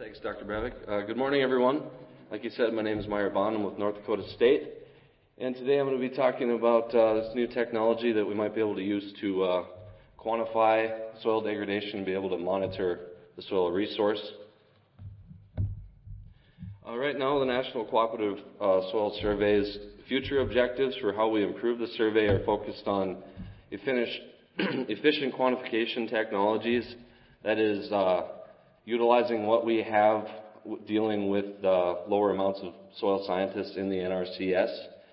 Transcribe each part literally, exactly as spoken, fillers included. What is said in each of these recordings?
Thanks, Doctor Bravik. Uh, good morning, everyone. Like you said, my name is Meyer Bond. I'm with North Dakota State. And today I'm going to be talking about uh, this new technology that we might be able to use to uh, quantify soil degradation and be able to monitor the soil resource. Uh, right now, the National Cooperative uh, Soil Survey's future objectives for how we improve the survey are focused on efficient quantification technologies. That is, uh, utilizing what we have dealing with uh, lower amounts of soil scientists in the N R C S,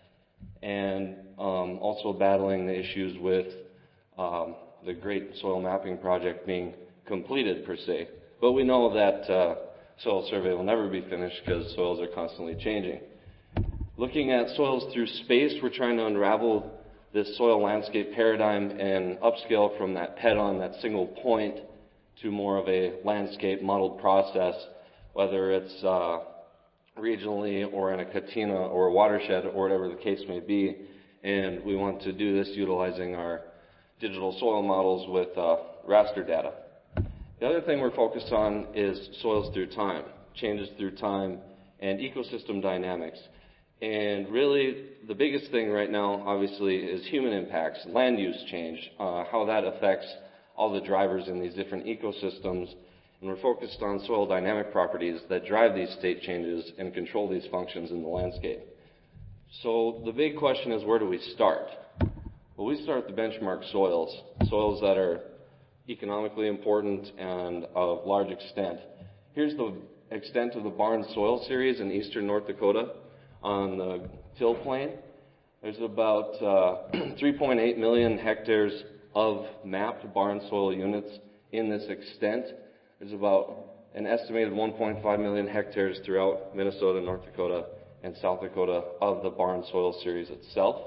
and um, also battling the issues with um, the Great Soil Mapping Project being completed per se. But we know that uh, soil survey will never be finished because soils are constantly changing. Looking at soils through space, we're trying to unravel this soil landscape paradigm and upscale from that head-on, that single point, to more of a landscape modeled process, whether it's uh, regionally or in a katina or a watershed or whatever the case may be. And we want to do this utilizing our digital soil models with uh, raster data. The other thing we're focused on is soils through time, changes through time, and ecosystem dynamics. And really, the biggest thing right now, obviously, is human impacts, land use change, uh, how that affects all the drivers in these different ecosystems. And we're focused on soil dynamic properties that drive these state changes and control these functions in the landscape. So the big question is, where do we start? Well, we start with the benchmark soils, soils that are economically important and of large extent. Here's the extent of the Barnes Soil Series in eastern North Dakota on the till plain. There's about uh, three point eight million hectares of mapped Barnes soil units in this extent. There's about an estimated one point five million hectares throughout Minnesota, North Dakota, and South Dakota of the Barnes Soil Series itself.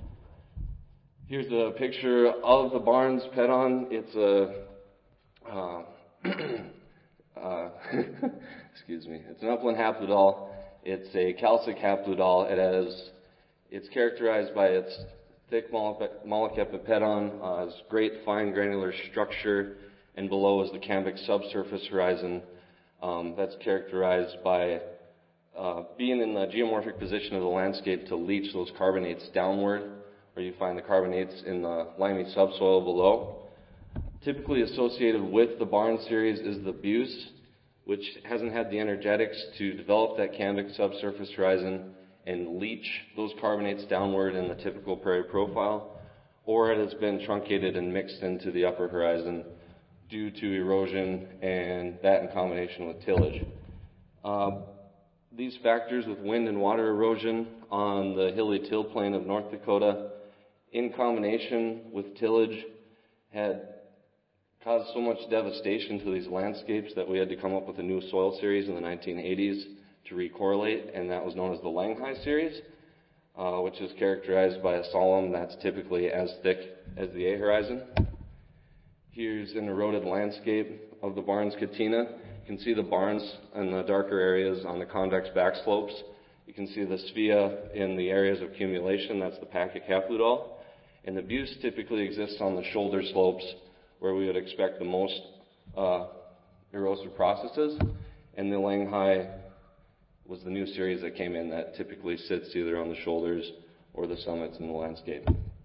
Here's a picture of the Barnes Pedon. It's a, uh, uh, excuse me, it's an upland hapludol. It's a calcic hapludol. It has, it's characterized by its thick molic epipedon, uh, has great fine granular structure, and below is the cambic subsurface horizon. Um, that's characterized by uh, being in the geomorphic position of the landscape to leach those carbonates downward, where you find the carbonates in the limy subsoil below. Typically associated with the Barnes series is the Buse, which hasn't had the energetics to develop that cambic subsurface horizon and leach those carbonates downward in the typical prairie profile, or it has been truncated and mixed into the upper horizon due to erosion, and that in combination with tillage. Uh, these factors with wind and water erosion on the hilly till plain of North Dakota, in combination with tillage, had caused so much devastation to these landscapes that we had to come up with a new soil series in the nineteen eighties to recorrelate, and that was known as the Langhai series, uh, which is characterized by a solemn that's typically as thick as the A horizon. Here's an eroded landscape of the Barnes Katina. You can see the Barnes in the darker areas on the convex back slopes. You can see the Svea in the areas of accumulation. That's the Pacic hapludol. And the Buse typically exists on the shoulder slopes where we would expect the most uh, erosive processes. And the Langhai was the new series that came in that typically sits either on the shoulders or the summits in the landscape.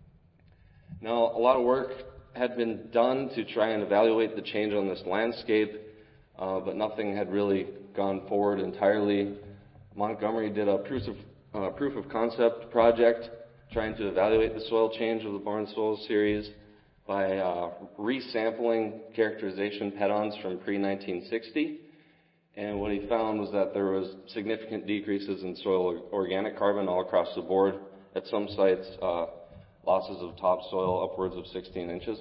Now, a lot of work had been done to try and evaluate the change on this landscape, uh, but nothing had really gone forward entirely. Montgomery did a proof of, uh, proof of concept project trying to evaluate the soil change of the Barnes Soil Series by uh, resampling characterization pedons from pre nineteen sixty. And what he found was that there was significant decreases in soil organic carbon all across the board. At some sites, uh, losses of topsoil upwards of sixteen inches.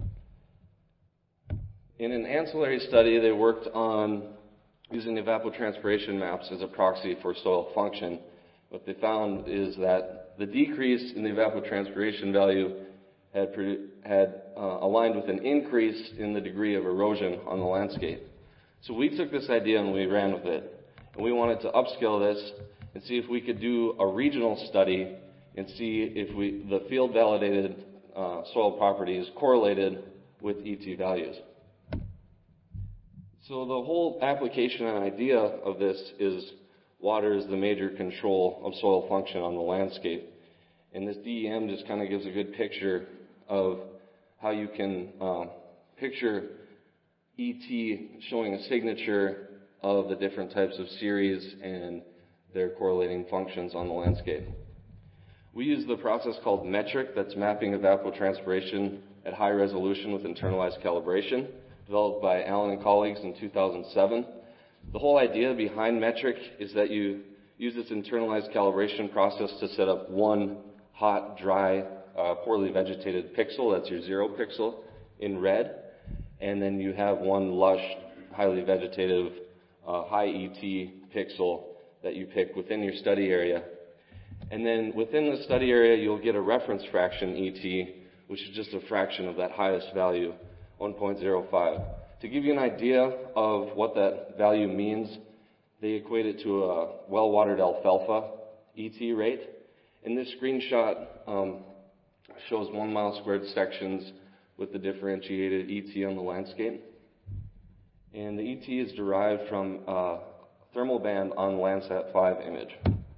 In an ancillary study, they worked on using evapotranspiration maps as a proxy for soil function. What they found is that the decrease in the evapotranspiration value had, had uh, aligned with an increase in the degree of erosion on the landscape. So we took this idea and we ran with it. And we wanted to upscale this and see if we could do a regional study and see if we, the field validated uh, soil properties correlated with E T values. So the whole application and idea of this is water is the major control of soil function on the landscape. And this D E M just kind of gives a good picture of how you can um, picture E T showing a signature of the different types of series and their correlating functions on the landscape. We use the process called METRIC, that's mapping evapotranspiration at high resolution with internalized calibration, developed by Allen and colleagues in two thousand seven. The whole idea behind METRIC is that you use this internalized calibration process to set up one hot, dry, uh, poorly vegetated pixel, that's your zero pixel, in red, and then you have one lush, highly vegetative, uh, high E T pixel that you pick within your study area. And then within the study area, you'll get a reference fraction E T, which is just a fraction of that highest value, one point zero five. To give you an idea of what that value means, they equate it to a well-watered alfalfa E T rate. And this screenshot um, shows one mile squared sections with the differentiated E T on the landscape. And the E T is derived from a thermal band on Landsat five image.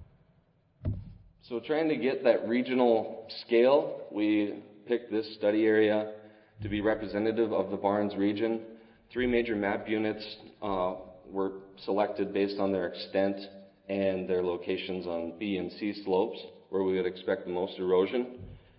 So trying to get that regional scale, we picked this study area to be representative of the Barnes region. Three major map units uh, were selected based on their extent and their locations on B and C slopes, where we would expect the most erosion.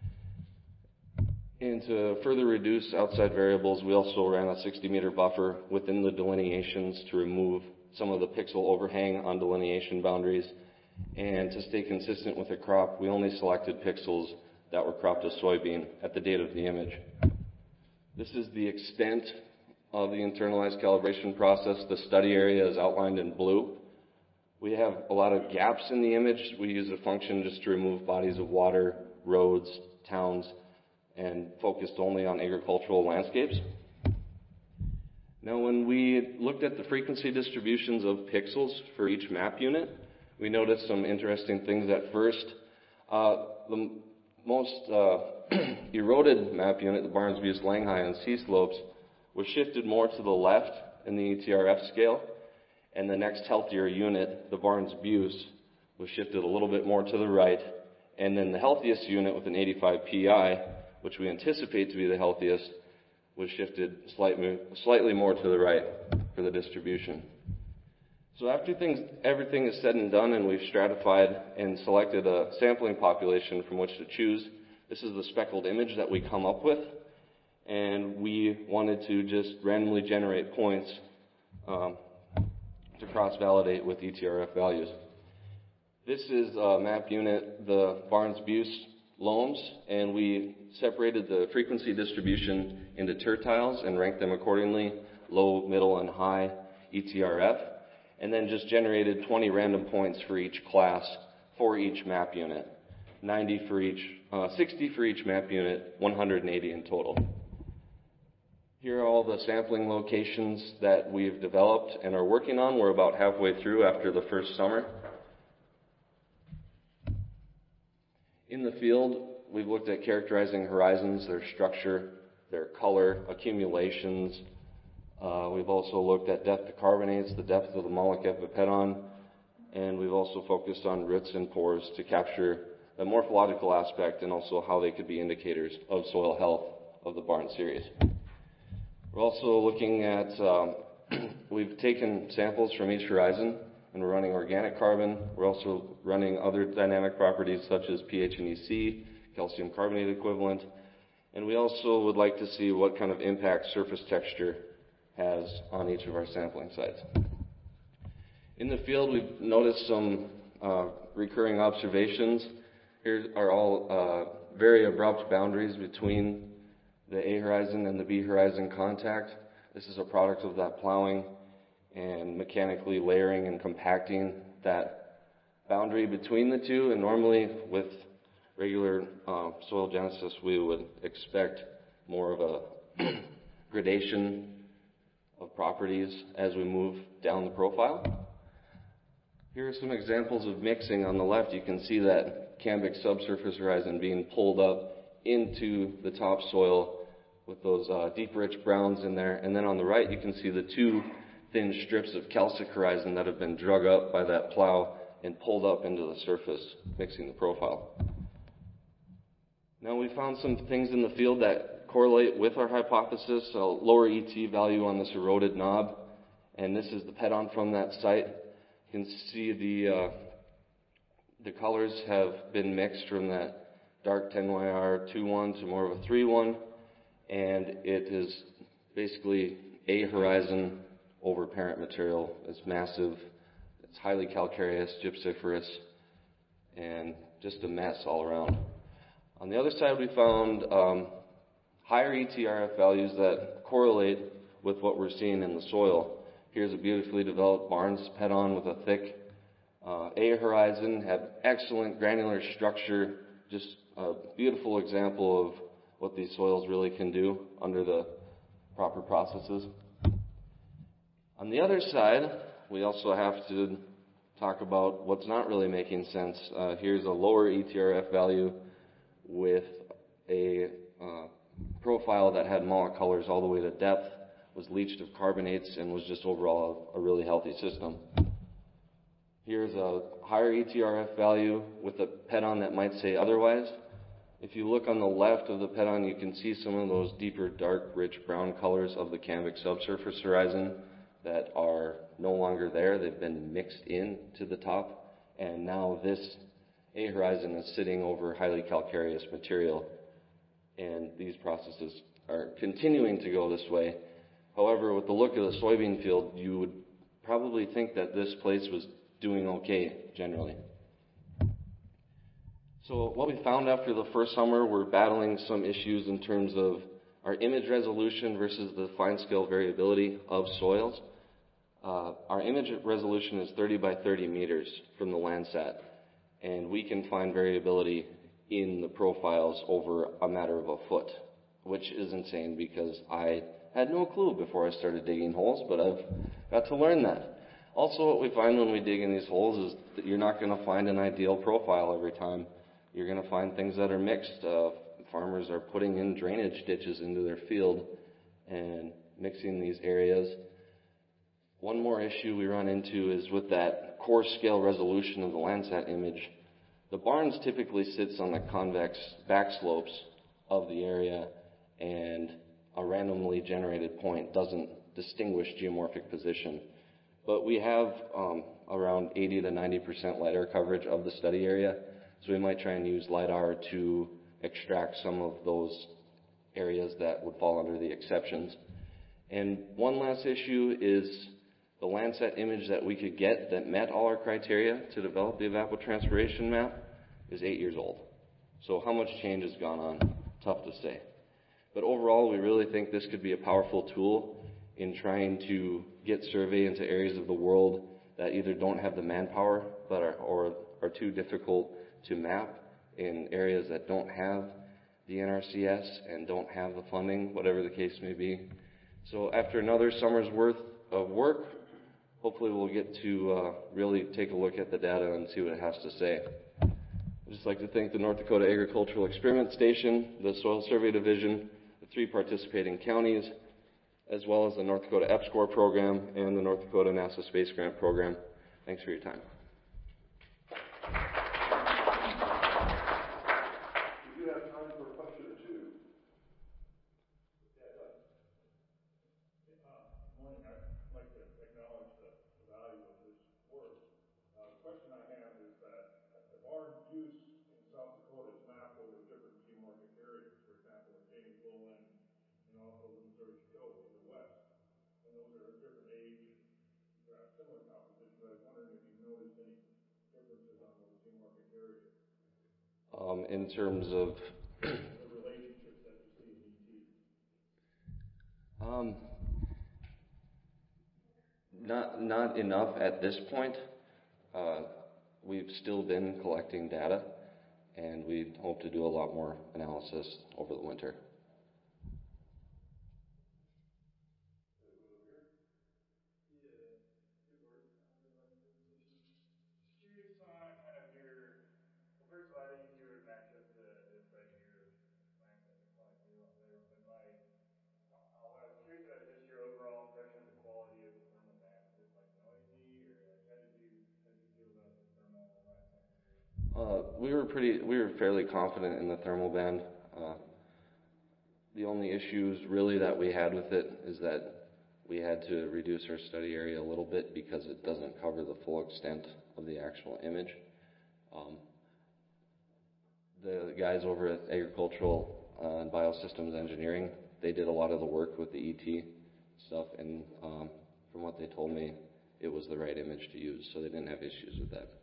And to further reduce outside variables, we also ran a sixty meter buffer within the delineations to remove some of the pixel overhang on delineation boundaries. And to stay consistent with the crop, we only selected pixels that were cropped as soybean at the date of the image. This is the extent of the internalized calibration process. The study area is outlined in blue. We have a lot of gaps in the image. We use a function just to remove bodies of water, roads, towns, and focused only on agricultural landscapes. Now, when we looked at the frequency distributions of pixels for each map unit, we noticed some interesting things at first. Uh, the most uh, eroded map unit, the Barnes Butte Langhigh and C slopes, was shifted more to the left in the E T R F scale, and the next healthier unit, the Barnes Butte, was shifted a little bit more to the right, and then the healthiest unit with an eighty-five P I, which we anticipate to be the healthiest, was shifted slightly, slightly more to the right for the distribution. So after things, everything is said and done and we've stratified and selected a sampling population from which to choose, this is the speckled image that we come up with. And we wanted to just randomly generate points um, to cross-validate with E T R F values. This is a map unit, the Barnes Butte loams, and we separated the frequency distribution into tertiles and ranked them accordingly, low, middle, and high E T R F, and then just generated twenty random points for each class for each map unit, ninety for each, uh, sixty for each map unit, one hundred eighty in total. Here are all the sampling locations that we've developed and are working on. We're about halfway through after the first summer. In the field, we've looked at characterizing horizons, their structure, their color, accumulations. Uh, we've also looked at depth of carbonates, the depth of the moloch epipedon, and we've also focused on roots and pores to capture the morphological aspect and also how they could be indicators of soil health of the Barnes series. We're also looking at, um, we've taken samples from each horizon and we're running organic carbon. We're also running other dynamic properties such as pH and E C, calcium carbonate equivalent, and we also would like to see what kind of impact surface texture has on each of our sampling sites. In the field, we've noticed some uh, recurring observations. Here are all uh, very abrupt boundaries between the A horizon and the B horizon contact. This is a product of that plowing and mechanically layering and compacting that boundary between the two. And normally with regular uh, soil genesis, we would expect more of a gradation of properties as we move down the profile. Here are some examples of mixing. On the left, you can see that cambic subsurface horizon being pulled up into the topsoil with those uh, deep rich browns in there. And then on the right, you can see the two thin strips of calcic horizon that have been drug up by that plow and pulled up into the surface, mixing the profile. Now, we found some things in the field that correlate with our hypothesis, a lower E T value on this eroded knob, and this is the P E T on from that site. You can see the uh, the colors have been mixed from that dark ten Y R two one to more of a three one, and it is basically A horizon over parent material. It's massive, it's highly calcareous, gypsiferous, and just a mess all around. On the other side, we found um, higher E T R F values that correlate with what we're seeing in the soil. Here's a beautifully developed Barnes P E T on with a thick uh, A horizon, had excellent granular structure, just a beautiful example of what these soils really can do under the proper processes. On the other side, we also have to talk about what's not really making sense. Uh, here's a lower E T R F value with a uh, profile that had malt colors all the way to depth, was leached of carbonates, and was just overall a, a really healthy system. Here's a higher E T R F value with a P E T on that might say otherwise. If you look on the left of the P E T on, you can see some of those deeper, dark, rich brown colors of the cambic subsurface horizon that are no longer there. They've been mixed in to the top, and now this A horizon is sitting over highly calcareous material, and these processes are continuing to go this way. However, with the look of the soybean field, you would probably think that this place was doing okay generally. So what we found after the first summer, we're battling some issues in terms of our image resolution versus the fine scale variability of soils. Uh, our image resolution is thirty by thirty meters from the Landsat, and we can find variability in the profiles over a matter of a foot, which is insane because I had no clue before I started digging holes, but I've got to learn that. Also, what we find when we dig in these holes is that you're not going to find an ideal profile every time. You're going to find things that are mixed. Uh, farmers are putting in drainage ditches into their field and mixing these areas. One more issue we run into is with that core scale resolution of the Landsat image. The Barnes typically sits on the convex back slopes of the area, and a randomly generated point doesn't distinguish geomorphic position. But we have um, around eighty to ninety percent LiDAR coverage of the study area, so we might try and use LiDAR to extract some of those areas that would fall under the exceptions. And one last issue is the Landsat image that we could get that met all our criteria to develop the evapotranspiration map is eight years old. So how much change has gone on? Tough to say. But overall, we really think this could be a powerful tool in trying to get survey into areas of the world that either don't have the manpower but are, or are too difficult to map, in areas that don't have the N R C S and don't have the funding, whatever the case may be. So after another summer's worth of work, hopefully we'll get to uh, really take a look at the data and see what it has to say. I'd just like to thank the North Dakota Agricultural Experiment Station, the Soil Survey Division, the three participating counties, as well as the North Dakota E P S C O R program and the North Dakota NASA Space Grant program. Thanks for your time. We do have time for a question or two. Yeah, Doug. Uh, good morning. I'd like to acknowledge the, the value of this work. Uh, the question I have is that the Barnes use in South Dakota is mapped over different geomorphic areas, for example, the James Lowland and also the Missouri Coast to the west. And those are different age and perhaps similar composition, but I was wondering if you've noticed any differences on those geomorphic areas. Um, in terms of the relationships that you see in E T. um, not not enough at this point. Uh, we've still been collecting data, and we hope to do a lot more analysis over the winter. First of all, I think you would match up to this right here, Landsat Supply Zero up there. But my, uh, what I was curious about is just your overall impression of the quality of the thermal Uh, we were pretty, we were fairly confident in the thermal band. Uh, the only issues really that we had with it is that we had to reduce our study area a little bit because it doesn't cover the full extent of the actual image. Um, the guys over at Agricultural uh, and Biosystems Engineering, they did a lot of the work with the E T stuff, and um, from what they told me, it was the right image to use, so they didn't have issues with that.